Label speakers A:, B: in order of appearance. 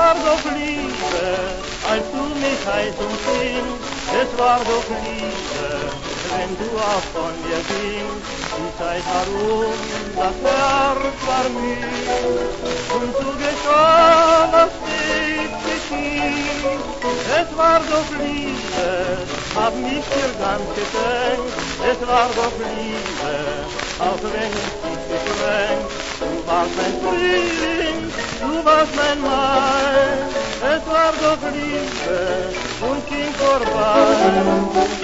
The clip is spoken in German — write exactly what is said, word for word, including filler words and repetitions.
A: war doch Liebe, als du mich heiß umfingst. Es war doch Liebe, wenn du auch von mir gingst. Die Zeit herum, das Herz war müde, und du geschah, was nicht geschieht. Es war doch Liebe, hab mich dir ganz geschenkt. Es war doch Liebe, auch wenn ich dich beschränkt. Du warst mein Frühling, du warst mein Mai. Es war doch Liebe und ging vorbei.